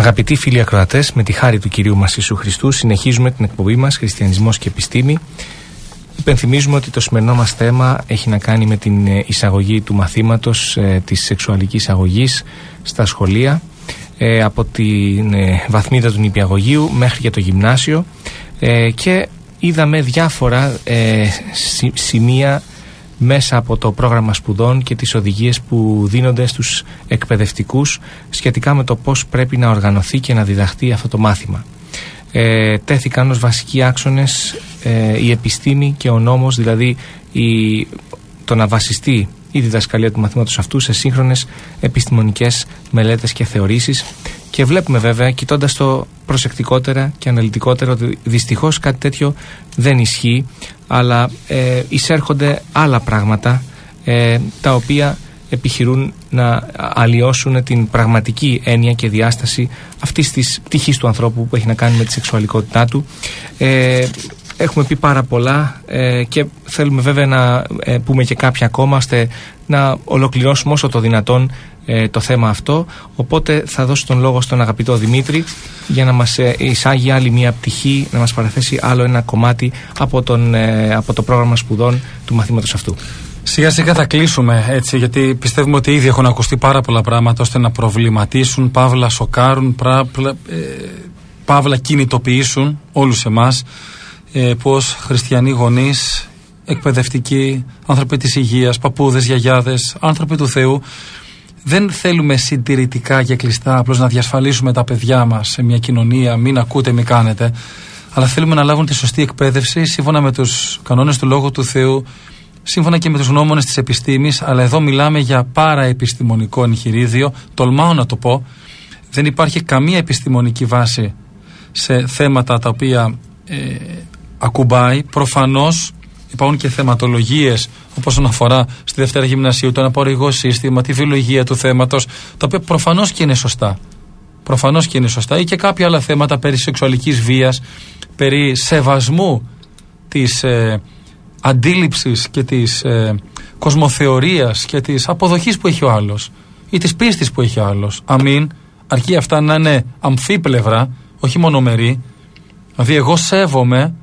Αγαπητοί φίλοι ακροατές, με τη χάρη του Κυρίου μας Ιησού Χριστού συνεχίζουμε την εκπομπή μας Χριστιανισμός και Επιστήμη. Υπενθυμίζουμε ότι το σημερινό μας θέμα έχει να κάνει με την εισαγωγή του μαθήματος της σεξουαλικής αγωγής στα σχολεία, από την βαθμίδα του νηπιαγωγείου μέχρι και το γυμνάσιο, και είδαμε διάφορα σημεία μέσα από το πρόγραμμα σπουδών και τις οδηγίες που δίνονται στους εκπαιδευτικούς σχετικά με το πώς πρέπει να οργανωθεί και να διδαχθεί αυτό το μάθημα. Τέθηκαν ως βασικοί άξονες η επιστήμη και ο νόμος, δηλαδή το να βασιστεί η διδασκαλία του μαθήματος αυτού σε σύγχρονες επιστημονικές μελέτες και θεωρήσεις, και βλέπουμε βέβαια, κοιτώντας το προσεκτικότερα και αναλυτικότερα, ότι δυστυχώς κάτι τέτοιο δεν ισχύει, αλλά εισέρχονται άλλα πράγματα τα οποία επιχειρούν να αλλοιώσουν την πραγματική έννοια και διάσταση αυτής της πτυχής του ανθρώπου που έχει να κάνει με τη σεξουαλικότητά του. Έχουμε πει πάρα πολλά και θέλουμε βέβαια να πούμε και κάποια ακόμα, ώστε να ολοκληρώσουμε όσο το δυνατόν το θέμα αυτό. Οπότε θα δώσω τον λόγο στον αγαπητό Δημήτρη για να μας εισάγει άλλη μια πτυχή, να μας παραθέσει άλλο ένα κομμάτι από το πρόγραμμα σπουδών του μαθήματος αυτού. Σιγά σιγά θα κλείσουμε, έτσι, γιατί πιστεύουμε ότι ήδη έχουν ακουστεί πάρα πολλά πράγματα ώστε να προβληματίσουν, παύλα σοκάρουν, παύλα κινητοποιήσουν όλους εμάς, πως χριστιανοί γονείς, εκπαιδευτικοί, άνθρωποι της υγείας, παππούδες, γιαγιάδες, άνθρωποι του Θεού, δεν θέλουμε συντηρητικά και κλειστά απλώς να διασφαλίσουμε τα παιδιά μας σε μια κοινωνία, μην ακούτε, μην κάνετε, αλλά θέλουμε να λάβουν τη σωστή εκπαίδευση σύμφωνα με τους κανόνες του Λόγου του Θεού, σύμφωνα και με τους γνώμονες της επιστήμης. Αλλά εδώ μιλάμε για παραεπιστημονικό εγχειρίδιο, τολμάω να το πω. Δεν υπάρχει καμία επιστημονική βάση σε θέματα τα οποία ακουμπάει. Προφανώς υπάρχουν και θεματολογίες, όπως αφορά στη Δευτέρα Γυμνασίου, το αναπαραγωγικό σύστημα, τη βιολογία του θέματος, τα οποία προφανώς και είναι σωστά. Προφανώς και είναι σωστά. Ή και κάποια άλλα θέματα περί σεξουαλικής βίας, περί σεβασμού της αντίληψης και της κοσμοθεωρίας και της αποδοχής που έχει ο άλλος ή της πίστης που έχει ο άλλος. Αμήν, αρκεί αυτά να είναι αμφίπλευρα, όχι μονομερή. Δηλαδή εγώ σέβομαι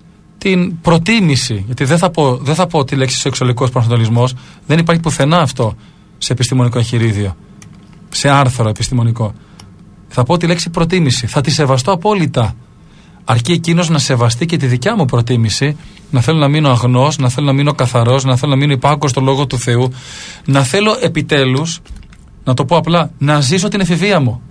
την προτίμηση, γιατί δεν θα πω τη λέξη σεξουαλικός προσανατολισμός, δεν υπάρχει πουθενά αυτό σε επιστημονικό εγχειρίδιο, σε άρθρο επιστημονικό. Θα πω τη λέξη προτίμηση, θα τη σεβαστώ απόλυτα. Αρκεί εκείνος να σεβαστεί και τη δικιά μου προτίμηση, να θέλω να μείνω αγνός, να θέλω να μείνω καθαρός, να θέλω να μείνω υπάκουος στο Λόγο του Θεού, να θέλω επιτέλους, να το πω απλά, να ζήσω την εφηβεία μου.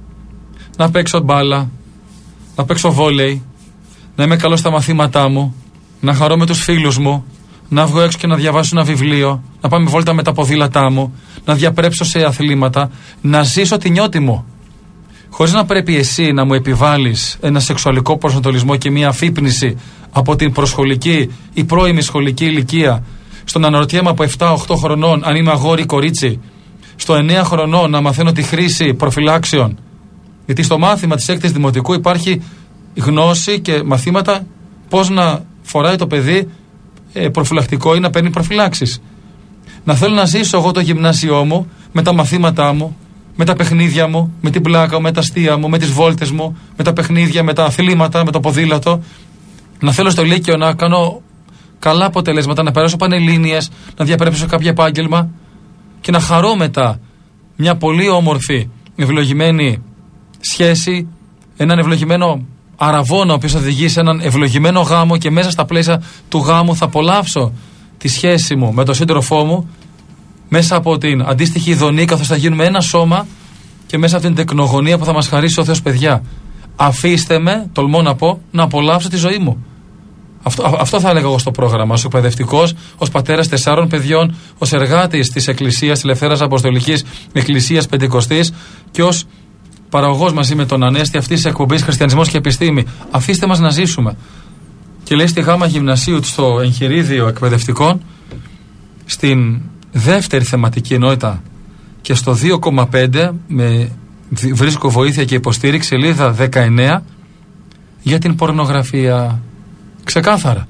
Να παίξω μπάλα, να παίξω βόλεϊ, να είμαι καλός στα μαθήματά μου, να χαρώ με τους φίλους μου, να βγω έξω και να διαβάσω ένα βιβλίο, να πάμε βόλτα με τα ποδήλατά μου, να διαπρέψω σε αθλήματα, να ζήσω την νιώτη μου. Χωρίς να πρέπει εσύ να μου επιβάλλεις ένα σεξουαλικό προσανατολισμό και μια αφύπνιση από την προσχολική ή πρώιμη σχολική ηλικία, στο να αναρωτιέμαι από 7-8 χρονών αν είμαι αγόρι ή κορίτσι, στο 9 χρονών να μαθαίνω τη χρήση προφυλάξεων. Γιατί στο μάθημα της 6ης Δημοτικού υπάρχει γνώση και μαθήματα πώς να φοράει το παιδί προφυλακτικό ή να παίρνει προφυλάξεις. Να θέλω να ζήσω εγώ το γυμνάσιό μου με τα μαθήματά μου, με τα παιχνίδια μου, με την πλάκα μου, με τα αστεία μου, με τις βόλτες μου, με τα παιχνίδια, με τα αθλήματα, με το ποδήλατο. Να θέλω στο Λύκειο να κάνω καλά αποτελέσματα, να περάσω πανελλήνιες, να διαπρέψω κάποιο επάγγελμα και να χαρώ μετά μια πολύ όμορφη, ευλογημένη σχέση, έναν ευλογημένο αραβόνα ο οποίος θα οδηγεί σε έναν ευλογημένο γάμο, και μέσα στα πλαίσια του γάμου θα απολαύσω τη σχέση μου με τον σύντροφό μου, μέσα από την αντίστοιχη ειδονή, καθώς θα γίνουμε ένα σώμα, και μέσα από την τεκνογωνία που θα μας χαρίσει ο Θεός, παιδιά. Αφήστε με, τολμώ να πω, να απολαύσω τη ζωή μου. Αυτό θα έλεγα εγώ στο πρόγραμμα, ως εκπαιδευτικός, ως πατέρας 4 παιδιών, ως εργάτης της Εκκλησίας, της Ελευθέρας Αποστολικής Εκκλησίας Πεντηκοστής, και ως παραγωγός μαζί με τον Ανέστη αυτής της εκπομπής Χριστιανισμός και Επιστήμη. Αφήστε μας να ζήσουμε. Και λέει στη Γάμα Γυμνασίου, στο εγχειρίδιο εκπαιδευτικών, στην δεύτερη θεματική ενότητα και στο 2,5 βρίσκω βοήθεια και υποστήριξη, σελίδα 19, για την πορνογραφία. Ξεκάθαρα.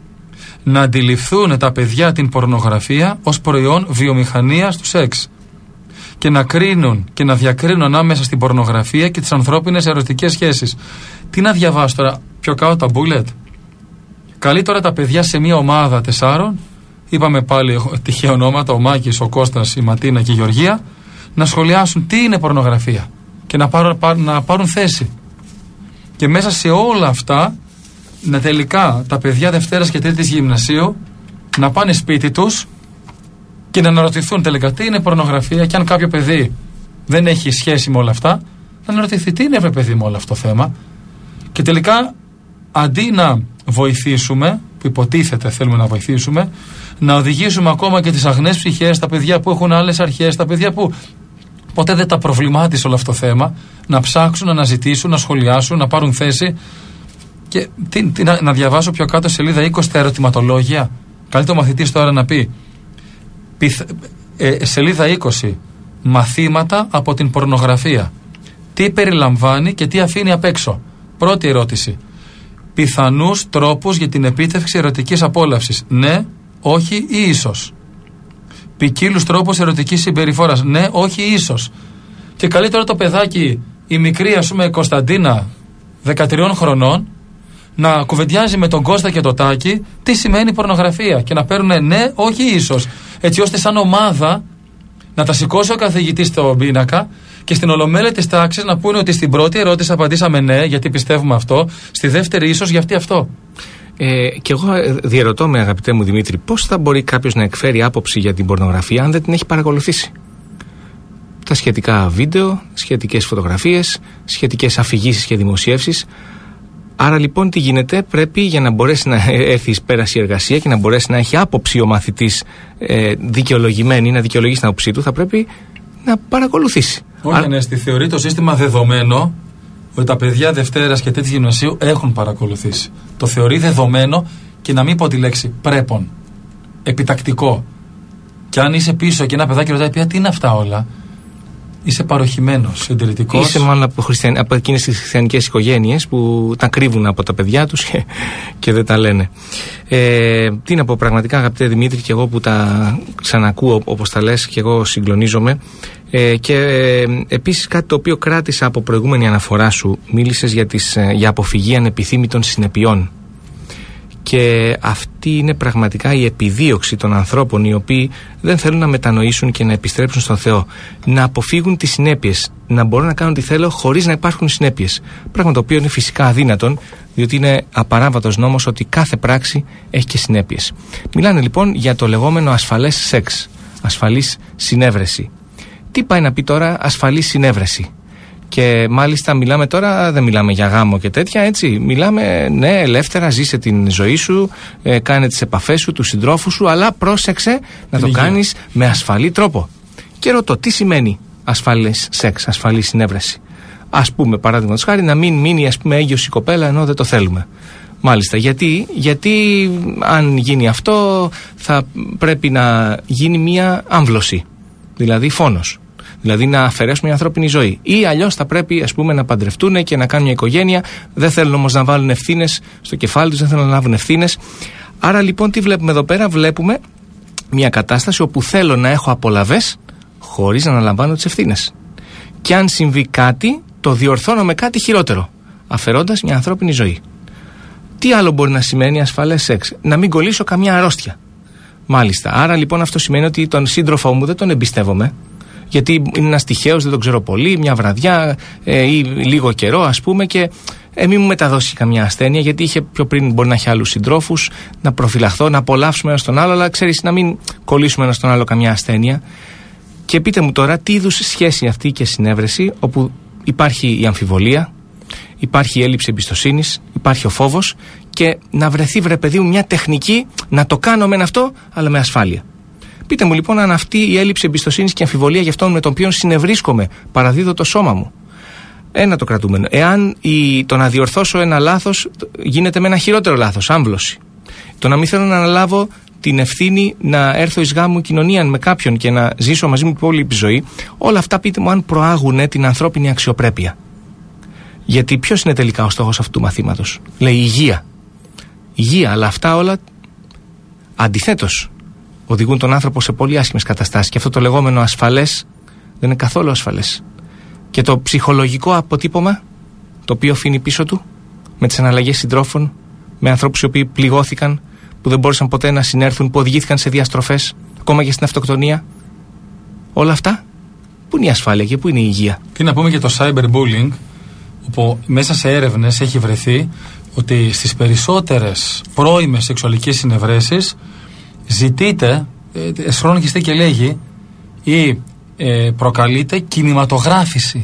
Να αντιληφθούν τα παιδιά την πορνογραφία ως προϊόν βιομηχανίας του σεξ. και να κρίνουν και να διακρίνουν ανάμεσα στην πορνογραφία και τις ανθρώπινες ερωτικές σχέσεις. Τι να διαβάσω τώρα, πιο κάτω τα bullet. Καλεί τώρα τα παιδιά σε μια ομάδα 4, είπαμε πάλι τυχαία ονόματα, ο Μάκης, ο Κώστας, η Ματίνα και η Γεωργία, να σχολιάσουν τι είναι πορνογραφία και να πάρουν θέση. Και μέσα σε όλα αυτά, να τελικά τα παιδιά Δευτέρας και Τρίτης Γυμνασίου να πάνε σπίτι τους και να αναρωτηθούν τελικά τι είναι πορνογραφία, και αν κάποιο παιδί δεν έχει σχέση με όλα αυτά, να αναρωτηθεί τι είναι, παιδί, με όλο αυτό το θέμα. Και τελικά, αντί να βοηθήσουμε, που υποτίθεται θέλουμε να βοηθήσουμε, να οδηγήσουμε ακόμα και τις αγνές ψυχές, τα παιδιά που έχουν άλλες αρχές, τα παιδιά που ποτέ δεν τα προβλημάτισε όλο αυτό το θέμα, να ψάξουν, να αναζητήσουν, να σχολιάσουν, να πάρουν θέση. Και να διαβάσω πιο κάτω σελίδα 20 τα ερωτηματολόγια. Καλείται ο μαθητής τώρα να πει σελίδα 20, μαθήματα από την πορνογραφία. Τι περιλαμβάνει και τι αφήνει απ' έξω. Πρώτη ερώτηση. Πιθανούς τρόπους για την επίτευξη ερωτικής απόλαυσης. Ναι, όχι ή ίσως. Ποικίλους τρόπους ερωτικής συμπεριφοράς. Ναι, όχι ή ίσως. Και καλεί τώρα το παιδάκι, η μικρή, ας πούμε, Κωνσταντίνα, 13 χρονών, να κουβεντιάζει με τον Κώστα και το Τάκη τι σημαίνει πορνογραφία και να παίρνουν ναι, όχι ίσως. Έτσι ώστε σαν ομάδα να τα σηκώσει ο καθηγητής στον πίνακα και στην ολομέλεια της τάξης να πούνε ότι στην πρώτη ερώτηση απαντήσαμε ναι, γιατί πιστεύουμε αυτό, στη δεύτερη ίσως γιατί αυτό. Και εγώ διερωτώ με, αγαπητέ μου Δημήτρη, πώς θα μπορεί κάποιος να εκφέρει άποψη για την πορνογραφία αν δεν την έχει παρακολουθήσει? Τα σχετικά βίντεο, σχετικές φωτογραφίες, σχετικές αφηγήσεις και δημοσιεύσεις. Άρα λοιπόν τι γίνεται? Πρέπει, για να μπορέσει να έρθει εις πέρας η εργασία και να μπορέσει να έχει άποψη ο μαθητής δικαιολογημένη, να δικαιολογήσει την άποψή του, θα πρέπει να παρακολουθήσει. Όχι, Ανέστη, θεωρεί το σύστημα δεδομένο ότι τα παιδιά Δευτέρας και Τρίτης Γυμνασίου έχουν παρακολουθήσει. Το θεωρεί δεδομένο, και να μην πω τη λέξη πρέπον, επιτακτικό. Και αν είσαι πίσω και ένα παιδάκι ρωτάει τι είναι αυτά όλα, είσαι παροχημένος, συντηρητικός. Είσαι μάλλον από εκείνες τις χριστιανικές οικογένειες που τα κρύβουν από τα παιδιά τους και δεν τα λένε. Τι να πω, πραγματικά, αγαπητέ Δημήτρη, και εγώ που τα ξανακούω όπως τα λες, και εγώ συγκλονίζομαι. Και επίσης κάτι το οποίο κράτησα από προηγούμενη αναφορά σου, μίλησες για αποφυγή ανεπιθύμητων συνεπειών. Και αυτή είναι πραγματικά η επιδίωξη των ανθρώπων οι οποίοι δεν θέλουν να μετανοήσουν και να επιστρέψουν στον Θεό. Να αποφύγουν τις συνέπειες, να μπορούν να κάνουν τι θέλω χωρίς να υπάρχουν συνέπειες. Πράγμα το οποίο είναι φυσικά αδύνατον, διότι είναι απαράβατος νόμος ότι κάθε πράξη έχει και συνέπειες. Μιλάνε λοιπόν για το λεγόμενο ασφαλές σεξ, ασφαλής συνέβρεση. Τι πάει να πει τώρα ασφαλής συνέβρεση? Και μάλιστα μιλάμε τώρα, δεν μιλάμε για γάμο και τέτοια, έτσι. Μιλάμε, ναι, ελεύθερα, ζήσε την ζωή σου, κάνε τις επαφές σου, τους συντρόφους σου, αλλά πρόσεξε να το κάνεις με ασφαλή τρόπο. Και ρωτώ, τι σημαίνει ασφαλής σεξ, ασφαλή συνέβρεση? Ας πούμε, παράδειγματος χάρη, να μην μείνει, ας πούμε, έγκυος η κοπέλα ενώ δεν το θέλουμε. Μάλιστα, γιατί αν γίνει αυτό θα πρέπει να γίνει μια άμβλωση, δηλαδή φόνος. Δηλαδή να αφαιρέσουμε μια ανθρώπινη ζωή. Ή αλλιώς θα πρέπει, ας πούμε, να παντρευτούν και να κάνουν μια οικογένεια. Δεν θέλουν όμως να βάλουν ευθύνες στο κεφάλι τους, δεν θέλουν να λάβουν ευθύνες. Άρα λοιπόν τι βλέπουμε εδώ πέρα? Βλέπουμε μια κατάσταση όπου θέλω να έχω απολαβές χωρίς να αναλαμβάνω τις ευθύνες. Και αν συμβεί κάτι, το διορθώνω με κάτι χειρότερο, αφαιρώντας μια ανθρώπινη ζωή. Τι άλλο μπορεί να σημαίνει ασφαλές σεξ? Να μην κολλήσω καμιά αρρώστια. Μάλιστα. Άρα λοιπόν αυτό σημαίνει ότι τον σύντροφό μου δεν τον εμπιστεύομαι, γιατί είναι ένας τυχαίος, δεν τον ξέρω πολύ, μια βραδιά ή λίγο καιρό, ας πούμε, και μην μου μεταδώσει καμιά ασθένεια, γιατί είχε πιο πριν, μπορεί να έχει άλλους συντρόφους, να προφυλαχθώ, να απολαύσουμε ένας τον άλλο, αλλά ξέρεις, να μην κολλήσουμε ένας τον άλλο καμιά ασθένεια. Και πείτε μου τώρα, τι είδους σχέση αυτή και συνέβρεση, όπου υπάρχει η αμφιβολία, υπάρχει η έλλειψη εμπιστοσύνης, υπάρχει ο φόβος, και να βρεθεί, βρε παιδί μου, μια τεχνική να το κάνω μεν αυτό, αλλά με ασφάλεια. Πείτε μου λοιπόν αν αυτή η έλλειψη εμπιστοσύνης και αμφιβολία για αυτόν με τον οποίο συνευρίσκομαι, παραδίδω το σώμα μου. Ένα το κρατούμενο. Εάν το να διορθώσω ένα λάθος γίνεται με ένα χειρότερο λάθος, άμβλωση. Το να μην θέλω να αναλάβω την ευθύνη να έρθω εις γάμου κοινωνία με κάποιον και να ζήσω μαζί μου την υπόλοιπη ζωή, όλα αυτά πείτε μου αν προάγουν την ανθρώπινη αξιοπρέπεια. Γιατί ποιος είναι τελικά ο στόχος αυτού του μαθήματος? Λέει υγεία. Υγεία, αλλά αυτά όλα αντιθέτως οδηγούν τον άνθρωπο σε πολύ άσχημες καταστάσεις. Και αυτό το λεγόμενο ασφαλές Δεν είναι καθόλου ασφαλές. Και το ψυχολογικό αποτύπωμα το οποίο αφήνει πίσω του, με τις αναλλαγές συντρόφων, με ανθρώπους οι οποίοι πληγώθηκαν, που δεν μπόρεσαν ποτέ να συνέρθουν, που οδηγήθηκαν σε διαστροφές, ακόμα και στην αυτοκτονία. Όλα αυτά, πού είναι η ασφάλεια και πού είναι η υγεία? Τι να πούμε για το cyberbullying, όπου μέσα σε έρευνες έχει βρεθεί ότι στις περισσότερες πρώιμες σεξουαλικές συνευρέσεις ζητείται, εσχρονικιστεί και λέγει, ή προκαλείται κινηματογράφηση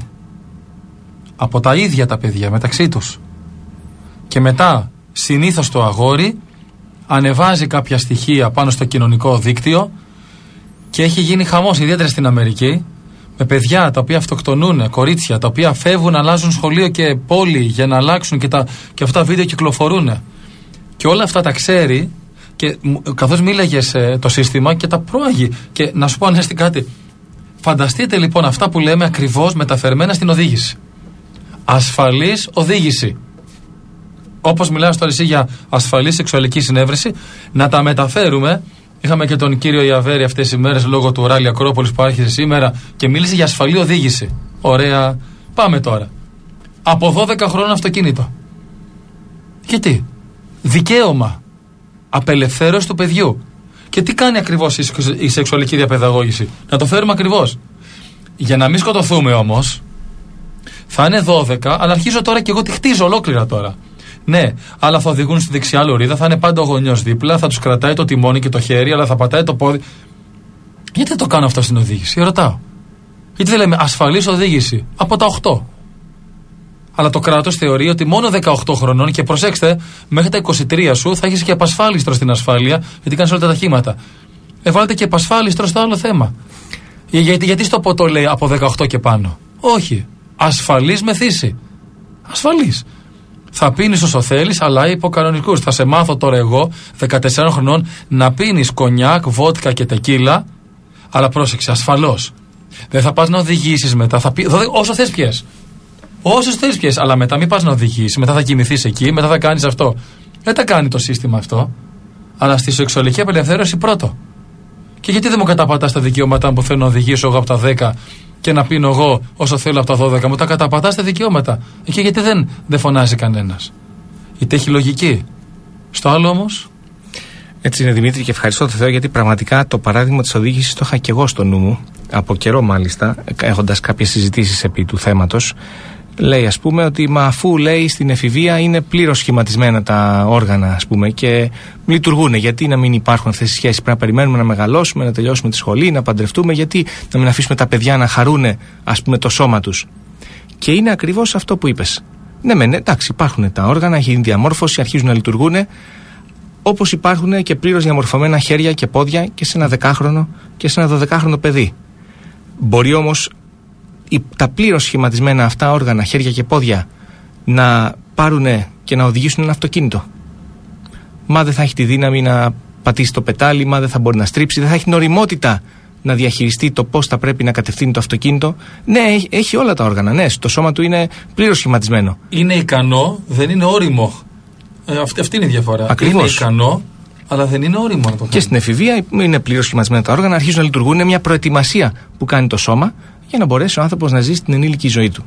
από τα ίδια τα παιδιά μεταξύ τους. Και μετά συνήθως το αγόρι ανεβάζει κάποια στοιχεία πάνω στο κοινωνικό δίκτυο και έχει γίνει χαμός, ιδιαίτερα στην Αμερική, με παιδιά τα οποία αυτοκτονούν, κορίτσια τα οποία φεύγουν, αλλάζουν σχολείο και πόλη για να αλλάξουν και αυτά τα βίντεο κυκλοφορούν. Και όλα αυτά τα ξέρει, και καθώς μίλαγες το σύστημα και τα προάγει. Και να σου πω ανέστη κάτι. Φανταστείτε λοιπόν αυτά που λέμε ακριβώς μεταφερμένα στην οδήγηση. Ασφαλής οδήγηση. Όπως μιλάς τώρα εσύ για ασφαλή σεξουαλική συνέβρεση, να τα μεταφέρουμε. Είχαμε και τον κύριο Ιαβέρη αυτές τις ημέρες λόγω του Ράλι Ακρόπολης που άρχισε σήμερα και μίλησε για ασφαλή οδήγηση. Ωραία. Πάμε τώρα. Από 12 χρόνια αυτοκίνητο. Γιατί? Δικαίωμα. Απελευθέρωση του παιδιού. Και τι κάνει ακριβώς η σεξουαλική διαπαιδαγώγηση? Να το φέρουμε ακριβώς. Για να μην σκοτωθούμε όμως, θα είναι 12, αλλά αρχίζω τώρα και εγώ τη χτίζω ολόκληρα τώρα. Ναι, αλλά θα οδηγούν στη δεξιά λωρίδα, θα είναι πάντα ο γονιός δίπλα, θα τους κρατάει το τιμόνι και το χέρι, αλλά θα πατάει το πόδι. Γιατί δεν το κάνω αυτό στην οδήγηση? Ρωτάω. Γιατί δεν λέμε ασφαλής οδήγηση από τα 8? Αλλά το κράτος θεωρεί ότι μόνο 18 χρονών, και προσέξτε, μέχρι τα 23 σου θα έχεις και επασφάλιστρο στην ασφάλεια, γιατί κάνεις όλα τα ταχύματα. Βάλτε και επασφάλιστρο στο άλλο θέμα. Γιατί στο ποτό λέει από 18 και πάνω? Όχι. Ασφαλής με θύση. Ασφαλής. Θα πίνεις όσο θέλεις, αλλά υπό κανονικούς. Θα σε μάθω τώρα εγώ, 14 χρονών, να πίνεις κονιάκ, βότκα και τεκίλα, αλλά πρόσεξε, ασφαλώς. Δεν θα πας να οδηγήσεις μετά. Όσο θες πιες. Όσες θες πιες, αλλά μετά μην πας να οδηγήσεις. Μετά θα κοιμηθείς εκεί, μετά θα κάνεις αυτό. Δεν τα κάνει το σύστημα αυτό. Αλλά στη σεξουαλική απελευθέρωση πρώτο. Και γιατί δεν μου καταπατάς τα δικαιώματα που θέλω να οδηγήσω εγώ από τα 10 και να πίνω εγώ όσο θέλω από τα 12? Μου τα καταπατάς τα δικαιώματα. Και γιατί δεν φωνάζει κανένας? Γιατί έχει λογική. Στο άλλο όμως. Έτσι είναι, Δημήτρη, και ευχαριστώ τον Θεό, γιατί πραγματικά το παράδειγμα της οδήγησης το είχα και εγώ στο νου μου, από καιρό μάλιστα, έχοντας κάποιες συζητήσεις επί του θέματος. Λέει, ας πούμε, ότι αφού λέει στην εφηβεία είναι πλήρως σχηματισμένα τα όργανα, ας πούμε, και λειτουργούν. Γιατί να μην υπάρχουν αυτές οι σχέσεις? Πρέπει να περιμένουμε να μεγαλώσουμε, να τελειώσουμε τη σχολή, να παντρευτούμε. Γιατί να μην αφήσουμε τα παιδιά να χαρούνε, ας πούμε, το σώμα τους? Και είναι ακριβώς αυτό που είπες. Ναι, εντάξει, υπάρχουν τα όργανα, έχει διαμόρφωση, αρχίζουν να λειτουργούν. Όπως υπάρχουν και πλήρως διαμορφωμένα χέρια και πόδια και σε ένα 10χρονο και σε ένα 12χρονο παιδί. Μπορεί όμως τα πλήρως σχηματισμένα αυτά όργανα, χέρια και πόδια, να πάρουν και να οδηγήσουν ένα αυτοκίνητο? Μα δεν θα έχει τη δύναμη να πατήσει το πετάλι, μα δεν θα μπορεί να στρίψει, δεν θα έχει νοημότητα να διαχειριστεί το πώς θα πρέπει να κατευθύνει το αυτοκίνητο. Ναι, έχει όλα τα όργανα, ναι, το σώμα του είναι πλήρως σχηματισμένο. Είναι ικανό, δεν είναι όριμο. Αυτή είναι η διαφορά. Ακριβώς. Είναι ικανό, αλλά δεν είναι όριμο να το κάνει. Και στην εφηβεία είναι πλήρως σχηματισμένα τα όργανα, αρχίζουν να λειτουργούν. Είναι μια προετοιμασία που κάνει το σώμα για να μπορέσει ο άνθρωπος να ζήσει την ενήλικη ζωή του.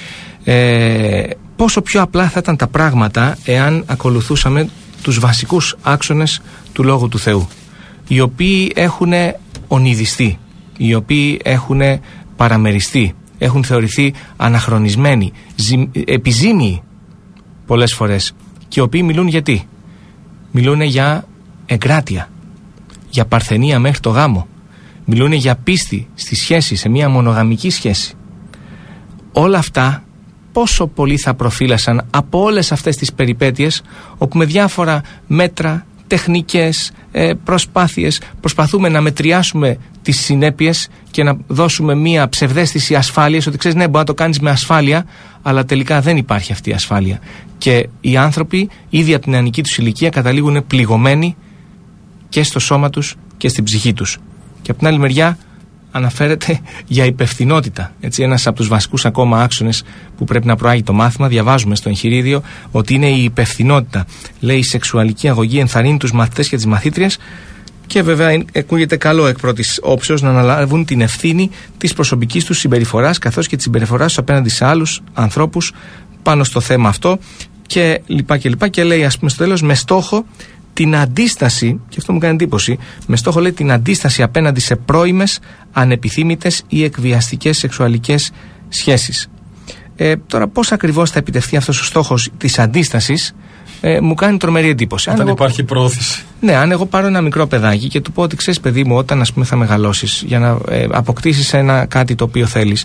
Πόσο πιο απλά θα ήταν τα πράγματα εάν ακολουθούσαμε τους βασικούς άξονες του Λόγου του Θεού, οι οποίοι έχουν ονειδιστεί, οι οποίοι έχουν παραμεριστεί, έχουν θεωρηθεί αναχρονισμένοι, επιζήμιοι πολλές φορές, και οι οποίοι μιλούν γιατί? Μιλούν για εγκράτεια, για παρθενία μέχρι το γάμο, μιλούν για πίστη στη σχέση, σε μια μονογαμική σχέση. Όλα αυτά πόσο πολύ θα προφύλασαν από όλες αυτές τις περιπέτειες, όπου με διάφορα μέτρα, τεχνικές, προσπάθειες προσπαθούμε να μετριάσουμε τις συνέπειες και να δώσουμε μια ψευδαίσθηση ασφάλειας, ότι ξέρεις, ναι, μπορεί να το κάνεις με ασφάλεια, αλλά τελικά δεν υπάρχει αυτή η ασφάλεια. Και οι άνθρωποι ήδη από την νεανική τους ηλικία καταλήγουν πληγωμένοι και στο σώμα τους και στην ψυχή τους. Και από την άλλη μεριά αναφέρεται για υπευθυνότητα. Έτσι, ένας από τους βασικούς ακόμα άξονες που πρέπει να προάγει το μάθημα, διαβάζουμε στο εγχειρίδιο ότι είναι η υπευθυνότητα. Λέει, η σεξουαλική αγωγή ενθαρρύνει τους μαθητές και τις μαθήτριες και βέβαια ακούγεται καλό εκ πρώτης όψεως να αναλάβουν την ευθύνη της προσωπικής τους συμπεριφοράς καθώς και της συμπεριφοράς τους απέναντι σε άλλους ανθρώπους πάνω στο θέμα αυτό και λοιπά και λοιπά. Και λέει, ας πούμε, στο τέλος, με στόχο την αντίσταση, και αυτό μου κάνει εντύπωση, με στόχο, λέει, την αντίσταση απέναντι σε πρώιμες, ανεπιθύμητες ή εκβιαστικές σεξουαλικές σχέσεις. Τώρα, πώς ακριβώς θα επιτευχθεί αυτός ο στόχος της αντίστασης, μου κάνει τρομερή εντύπωση. Όταν υπάρχει πρόθεση. Ναι, αν εγώ πάρω ένα μικρό παιδάκι και του πω ότι ξέρεις, παιδί μου, όταν, ας πούμε, θα μεγαλώσεις για να αποκτήσεις κάτι το οποίο θέλεις,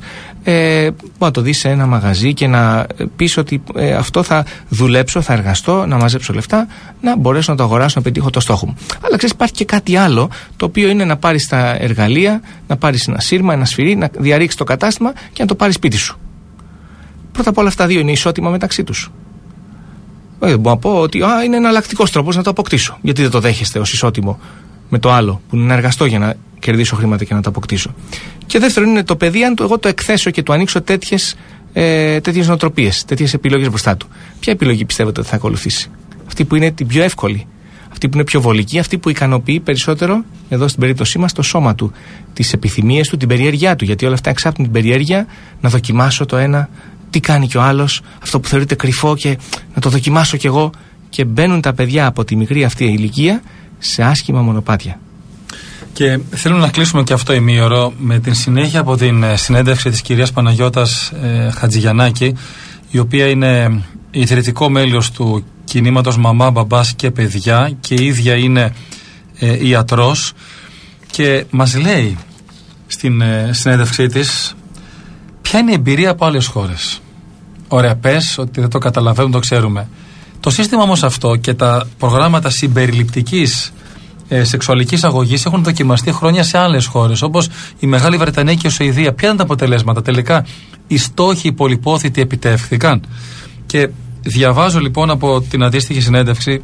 να το δεις σε ένα μαγαζί και να πεις ότι αυτό θα δουλέψω, θα εργαστώ, να μαζέψω λεφτά, να μπορέσω να το αγοράσω, να πετύχω το στόχο μου. Αλλά ξέρεις, υπάρχει και κάτι άλλο, το οποίο είναι να πάρεις τα εργαλεία, να πάρεις ένα σύρμα, ένα σφυρί, να διαρρήξεις το κατάστημα και να το πάρεις σπίτι σου. Πρώτα απ' όλα, αυτά δύο είναι ισότιμα μεταξύ τους. Δεν μπορώ να πω ότι είναι εναλλακτικός τρόπος να το αποκτήσω. Γιατί δεν το δέχεστε ως ισότιμο με το άλλο, που είναι να εργαστώ για να κερδίσω χρήματα και να το αποκτήσω. Και δεύτερον, είναι το παιδί, αν εγώ το εκθέσω και του ανοίξω τέτοιες νοοτροπίες, τέτοιες επιλογές μπροστά του. Ποια επιλογή πιστεύετε ότι θα ακολουθήσει? Αυτή που είναι την πιο εύκολη, αυτή που είναι πιο βολική, αυτή που ικανοποιεί περισσότερο, εδώ στην περίπτωσή μας, το σώμα του, τις επιθυμίες του, την περιέργειά του. Γιατί όλα αυτά εξάπτουν την περιέργεια, να δοκιμάσω το ένα. Τι κάνει και ο άλλος, αυτό που θεωρείται κρυφό, και να το δοκιμάσω κι εγώ. Και μπαίνουν τα παιδιά από τη μικρή αυτή ηλικία σε άσχημα μονοπάτια. Και θέλω να κλείσουμε και αυτό ημίωρο με την συνέχεια από την συνέντευξη της κυρίας Παναγιώτας Χατζηγιαννάκη, η οποία είναι ιδρυτικό μέλος του κινήματος Μαμά, Μπαμπάς και Παιδιά και η ίδια είναι ιατρός, και μας λέει στην συνέντευξή της ποια είναι η εμπειρία από άλλες χώρες. Ωραία, πες ότι δεν το καταλαβαίνουν, το ξέρουμε. Το σύστημα όμως αυτό και τα προγράμματα συμπεριληπτικής σεξουαλικής αγωγής έχουν δοκιμαστεί χρόνια σε άλλες χώρες, όπως η Μεγάλη Βρετανία και η Σουηδία. Ποια είναι τα αποτελέσματα? Τελικά οι στόχοι πολυπόθητοι επιτεύχθηκαν. Και διαβάζω λοιπόν από την αντίστοιχη συνέντευξη,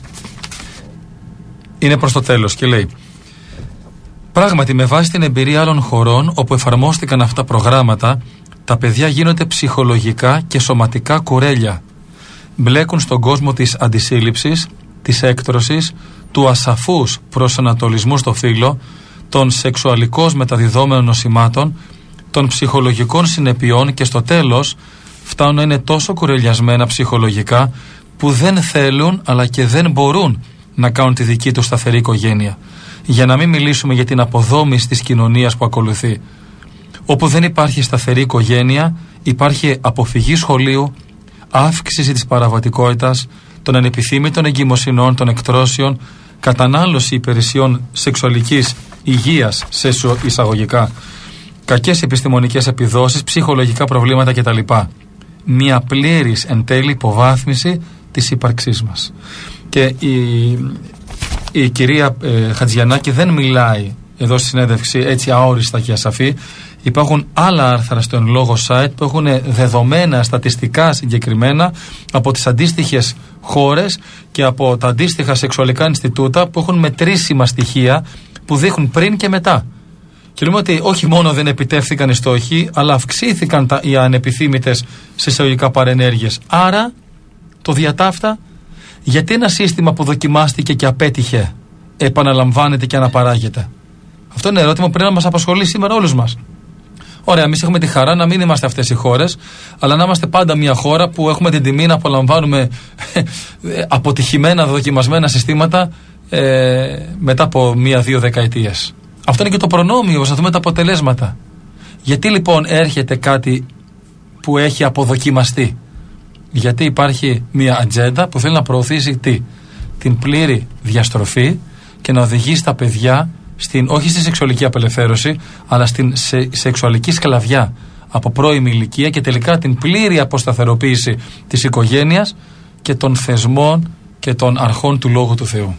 είναι προς το τέλος και λέει: πράγματι, με βάση την εμπειρία άλλων χωρών όπου εφαρμόστηκαν αυτά τα προγράμματα, τα παιδιά γίνονται ψυχολογικά και σωματικά κουρέλια. Μπλέκουν στον κόσμο της αντισύλληψης, της έκτρωσης, του ασαφούς προσανατολισμού στο φύλο, των σεξουαλικώς μεταδιδόμενων νοσημάτων, των ψυχολογικών συνεπειών και στο τέλος φτάνουν να είναι τόσο κουρελιασμένα ψυχολογικά που δεν θέλουν αλλά και δεν μπορούν να κάνουν τη δική τους σταθερή οικογένεια. Για να μην μιλήσουμε για την αποδόμηση της κοινωνίας που ακολουθεί. Όπου δεν υπάρχει σταθερή οικογένεια, υπάρχει αποφυγή σχολείου, αύξηση της παραβατικότητας, των ανεπιθύμητων εγκυμοσυνών, των εκτρώσεων, κατανάλωση υπηρεσιών σεξουαλικής υγείας σε εισαγωγικά, κακές επιστημονικές επιδόσεις, ψυχολογικά προβλήματα κτλ. Μια πλήρης εν τέλει υποβάθμιση της ύπαρξής μας. Και η κυρία Χατζηγιαννάκη δεν μιλάει εδώ στη συνέντευξη έτσι αόριστα και ασαφή. Υπάρχουν άλλα άρθρα στο εν λόγω site που έχουν δεδομένα στατιστικά συγκεκριμένα από τις αντίστοιχες χώρες και από τα αντίστοιχα σεξουαλικά Ινστιτούτα που έχουν μετρήσιμα στοιχεία που δείχνουν πριν και μετά. Και λέμε ότι όχι μόνο δεν επιτεύχθηκαν οι στόχοι, αλλά αυξήθηκαν οι ανεπιθύμητες σεξουαλικά παρενέργειες. Άρα, το διατάφτα, γιατί ένα σύστημα που δοκιμάστηκε και απέτυχε επαναλαμβάνεται και αναπαράγεται? Αυτό είναι ερώτημα που πρέπει να μας απασχολεί σήμερα όλους μας. Ωραία, εμείς έχουμε τη χαρά να μην είμαστε αυτές οι χώρες, αλλά να είμαστε πάντα μια χώρα που έχουμε την τιμή να απολαμβάνουμε αποτυχημένα, δοκιμασμένα συστήματα μετά από 1-2 δεκαετίες. Αυτό είναι και το προνόμιο, να δούμε τα αποτελέσματα. Γιατί λοιπόν έρχεται κάτι που έχει αποδοκιμαστεί? Γιατί υπάρχει μια ατζέντα που θέλει να προωθήσει την πλήρη διαστροφή και να οδηγήσει τα παιδιά όχι στη σεξουαλική απελευθέρωση, αλλά στην σεξουαλική σκλαβιά από πρώιμη ηλικία και τελικά την πλήρη αποσταθεροποίηση της οικογένειας και των θεσμών και των αρχών του Λόγου του Θεού.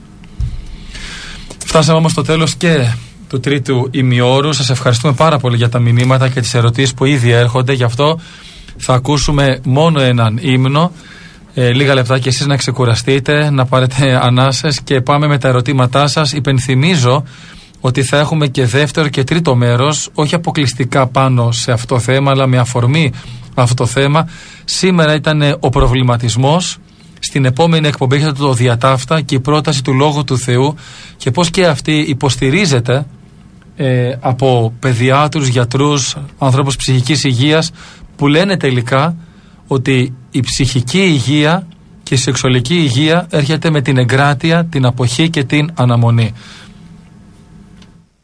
Φτάσαμε όμως στο τέλος και του τρίτου ημιώρου. Σας ευχαριστούμε πάρα πολύ για τα μηνύματα και τις ερωτήσεις που ήδη έρχονται. Γι' αυτό θα ακούσουμε μόνο έναν ύμνο. Λίγα λεπτά και εσείς να ξεκουραστείτε, να πάρετε ανάσες και πάμε με τα ερωτήματά σας. Υπενθυμίζω ότι θα έχουμε και δεύτερο και τρίτο μέρος, όχι αποκλειστικά πάνω σε αυτό το θέμα, αλλά με αφορμή αυτό το θέμα. Σήμερα ήταν ο προβληματισμός Στην επόμενη εκπομπή έχετε το διατάφτα και η πρόταση του Λόγου του Θεού και πώς και αυτή υποστηρίζεται από παιδιάτρους, γιατρούς, ανθρώπους ψυχικής υγείας, που λένε τελικά ότι η ψυχική υγεία και η σεξουαλική υγεία έρχεται με την εγκράτεια, την αποχή και την αναμονή.